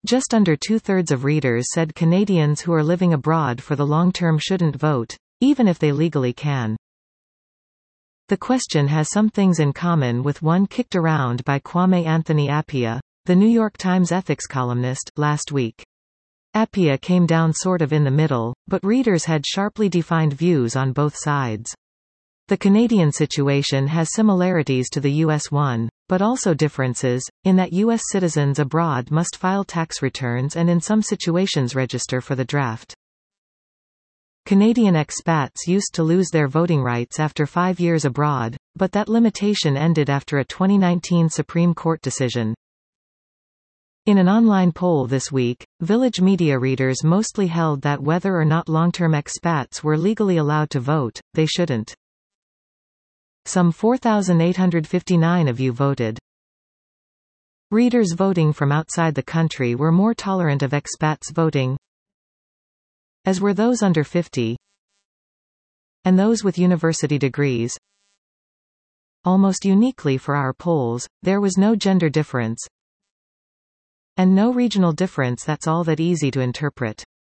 Just under two-thirds of readers said Canadians who are living abroad for the long term shouldn't vote, even if they legally can. The question has some things in common with one kicked around by Kwame Anthony Appiah, the New York Times ethics columnist, last week. Appiah came down sort of in the middle, but readers had sharply defined views on both sides. The Canadian situation has similarities to the U.S. one, but also differences, in that U.S. citizens abroad must file tax returns and in some situations register for the draft. Canadian expats used to lose their voting rights after 5 years abroad, but that limitation ended after a 2019 Supreme Court decision. In an online poll this week, Village Media readers mostly held that whether or not long-term expats were legally allowed to vote, they shouldn't. Some 4,859 of you voted. Readers voting from outside the country were more tolerant of expats voting, as were those under 50, and those with university degrees. Almost uniquely for our polls, there was no gender difference, and no regional difference that's all that easy to interpret.